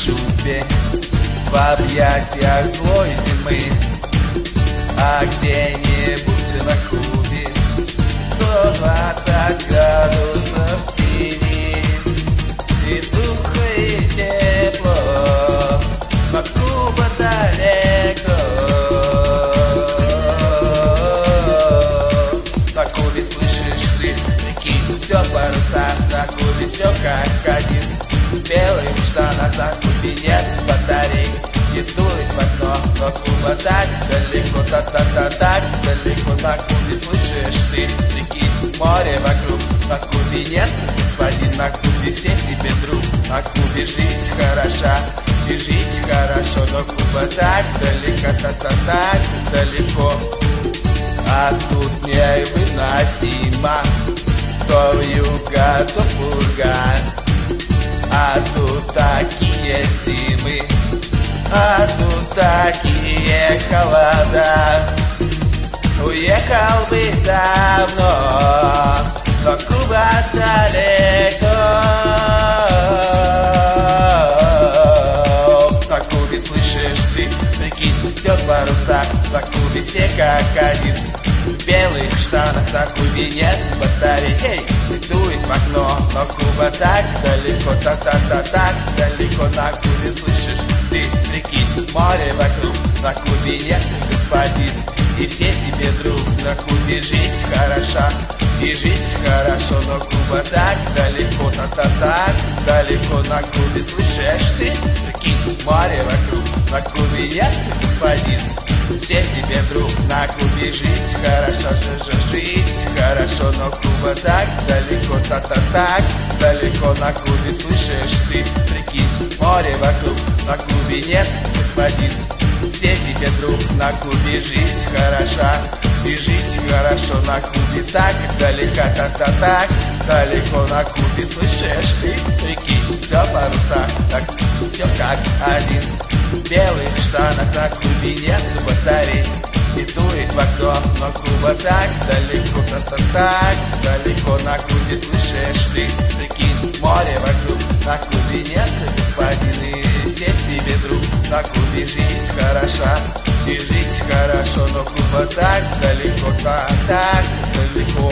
шубе, в объятиях злой зимы, а где-нибудь на Кубе 120 градусов тени, и сухо и тепло, но Куба далеко. На Кубе, слышишь ты, прикинь, все паруса, на Кубе все как один. В белых штанах на Кубе нет батарей, не дует в окно, но Куба так далеко, так далеко. На Кубе, слышишь ты, прикинь, море вокруг, на Кубе нет господин, на Кубе все тебе друг. На Кубе жизнь хороша, и жить хорошо, но Куба так далеко, так далеко. А тут невыносимо, то вьюга, то пурга, а тут такие зимы, а тут такие холода. Уехал бы давно, но Куба далеко. На Кубе, слышишь ты, прикинь, все паруса, на Кубе все как один. В белых штанах на Кубе нет батарей, эй, дует в окно, но Куба так далеко, так далеко. На Кубе, слышишь ты, прикинь, море вокруг, на Кубе нет господин, и все тебе друг. На Кубе жизнь хороша, и жить хорошо, но Куба так далеко, так далеко. На Кубе, слышишь ты, прикинь, море вокруг, на Кубе нет господин, все тебе друг. На Кубе жизнь хороша, жить хорошо, но Куба так далеко, так далеко. На Кубе, слышишь ты, прикинь, море вокруг, на Кубе нет господин, все тебе друг. На Кубе жизнь хороша, и жить хорошо, на Кубе так далеко, так далеко. На Кубе, слышишь ты, прикинь, все паруса, так все как один. В белых штанах на Кубе нет батарей, и дует в окно, но Куба так далеко, так далеко. На Кубе, слышишь ты, прикинь, море вокруг, на Кубе нет господин, и все тебе друг. На Кубе жизнь хороша, и жить хорошо, но Куба так далеко, так далеко.